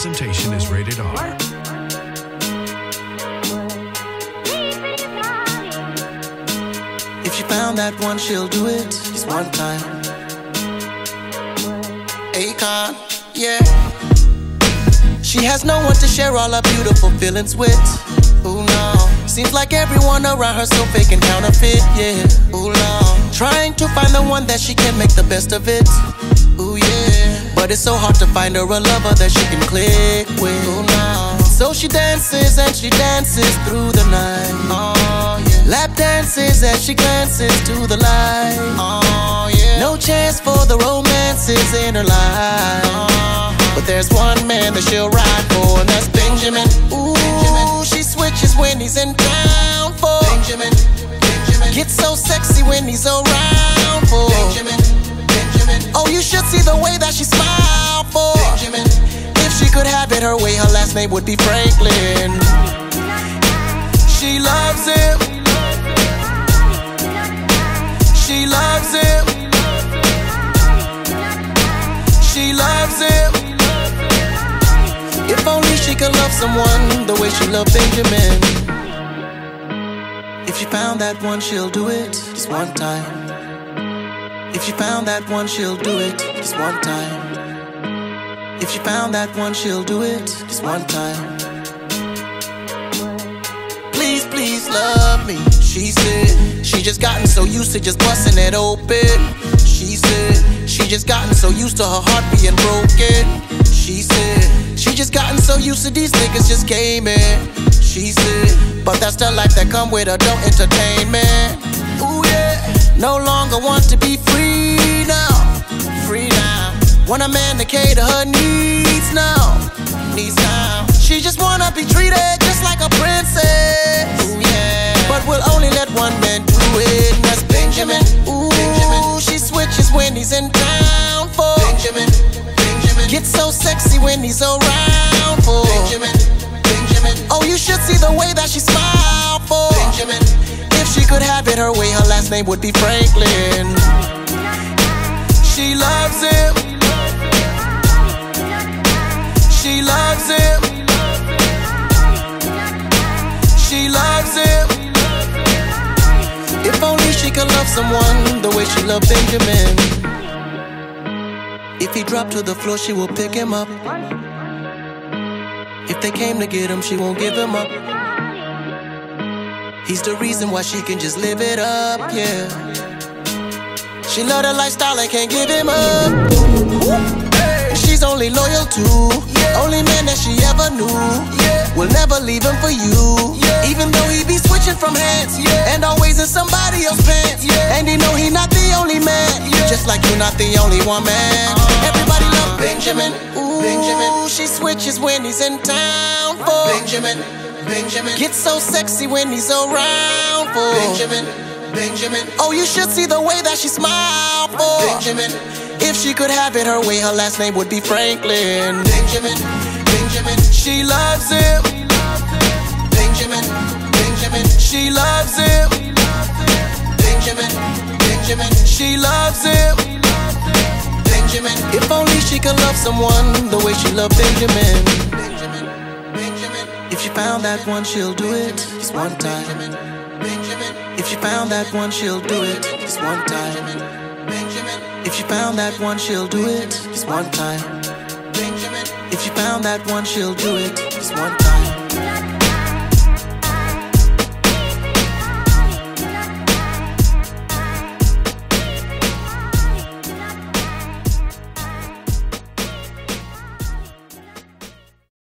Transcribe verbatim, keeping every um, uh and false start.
presentation is rated R. If she found that one, she'll do it just one time. Akon, yeah. She has no one to share all her beautiful feelings with. Ooh, no. Seems like everyone around her so fake and counterfeit, yeah. Ooh, no. Trying to find the one that she can make the best of it. Ooh, yeah. But it's so hard to find her a lover that she can click with. Ooh, no. So she dances and she dances through the night. Oh, yeah. Lap dances as she glances to the light. Oh, yeah. No chance for the romances in her life. Oh, but there's one man that she'll ride for, and that's Benjamin. Ooh, Benjamin. She switches when he's in town for Benjamin. Benjamin. Gets so sexy when he's around for Benjamin. Benjamin. Oh, you should see the way that she smiled for Benjamin. If she could have it her way, her last name would be Franklin. She loves him. She loves him. She loves him. If only she could love someone the way she loved Benjamin. If she found that one, she'll do it just one time. If she found that one, she'll do it just one time. If she found that one, she'll do it just one time. Please, please love me, she said. She just gotten so used to just busting it open. She said, she just gotten so used to her heart being broken. She said, she just gotten so used to these niggas just came in. She said, but that's the life that come with adult entertainment. Ooh yeah, no longer want to be free now. Free now. Want a man to cater her needs now. Needs now. She just wanna be treated just like a princess. Ooh yeah, but we'll only let one man do it, and that's Benjamin. Ooh, Benjamin. She switches when he's in town for Benjamin. Benjamin. Gets so sexy when he's around for Benjamin. Benjamin. Oh, you should see the way that she smiled for Benjamin. If she could have it her way, her last name would be Franklin. She loves him. She loves him. She loves him. If only she could love someone the way she loved Benjamin. If he dropped to the floor, she will pick him up. If they came to get him, she won't give him up. He's the reason why she can just live it up, yeah. She love the lifestyle and can't give him up. She's only loyal to only man that she ever knew. Will never leave him for you. Even though he be switching from hands and always in somebody else's pants. And he know he not the only man, just like you not the only one man. Everybody love Benjamin. Ooh, Benjamin. She switches when he's in town for Benjamin. Benjamin. Gets so sexy when he's around for Benjamin. Benjamin. Oh, you should see the way that she smiled for Benjamin. If she could have it her way, her last name would be Franklin. Benjamin. Benjamin. She loves him. Benjamin. Benjamin. She loves him. Benjamin. Benjamin. She loves him. Benjamin. If only she could love someone the way she loved Benjamin. Benjamin. Benjamin. If she found that one, she'll do it just one time. Benjamin. If she found that one, she'll do it just one time. Benjamin. If she found that one, she'll do it just one time. Benjamin. If she found that one, she'll do it just one time.